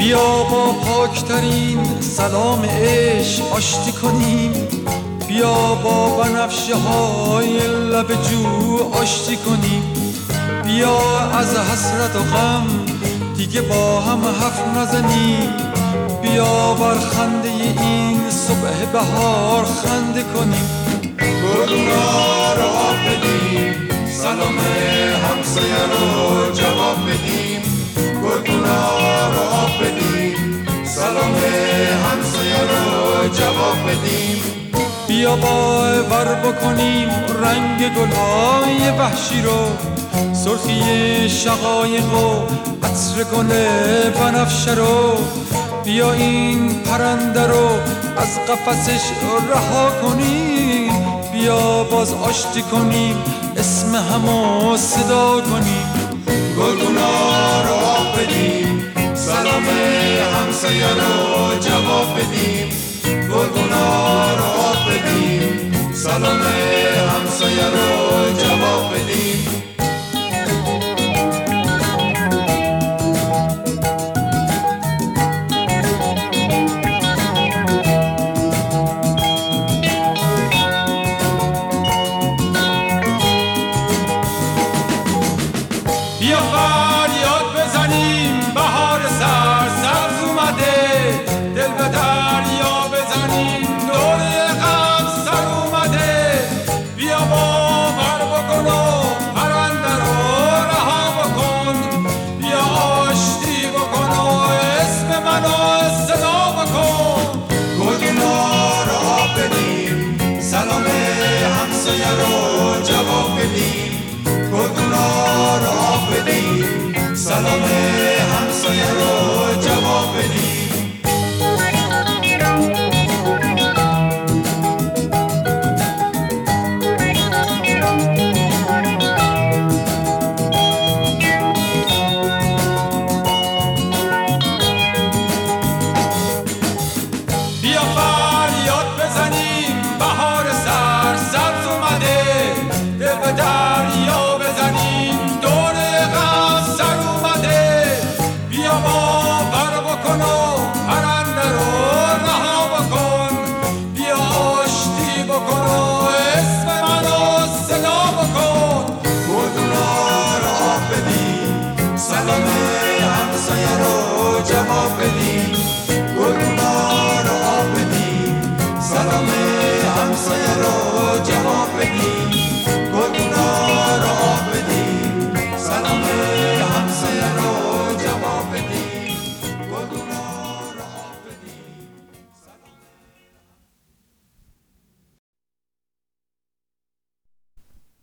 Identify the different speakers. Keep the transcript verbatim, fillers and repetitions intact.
Speaker 1: بیا با پاکترین سلام عشق آشتی کنیم، بیا با بنفشه های لب جو آشتی کنیم، بیا از حسرت و غم دیگه با هم حرف نزنیم، بیا بر خنده این صبح بهار خنده کنیم.
Speaker 2: گلونا رو آب بدیم، سلام همسایه رو جواب بدیم. گلونا رو آب بدیم، سلام همسایه رو جواب بدیم.
Speaker 1: بیا باور بکنیم رنگ گلهای وحشی رو، سرخی شقایق و عطر گل بنفشه رو، بیا این پرنده رو از قفسش رها کنیم، بیا باز آشتی کنیم اسم همو صدا کنیم.
Speaker 2: گلونا رو آب بدیم، سلام همسایه رو جواب بدیم. گلونا رو آب بدیم، سلام همسایه رو جواب بدیم.
Speaker 1: بیا فریاد بزنیم بهار سرسبز اومده، دل به دریا بزنیم دوره غم سر اومده، بیا باور بکن و پرنده رو رها بکن، بیا آشتی بکن و اسم منو صدا بکن.
Speaker 2: گلونا رو آب بدیم، سلام همسایه رو جواب بدیم. گلونا رو آب بدیم، سلام همسایه رو جواب بدیم.
Speaker 1: بیا فریاد بزنیم بهار سرسبز اومده، دل به دریا بزنیم دور غم سر اومده، بیا باور بکن و پرنده رو رها بکن، بیا آشتی بکن و اسم منو صدا بکن.
Speaker 2: گلونا رو آب بدیم، سلام همسایه رو جواب بدیم.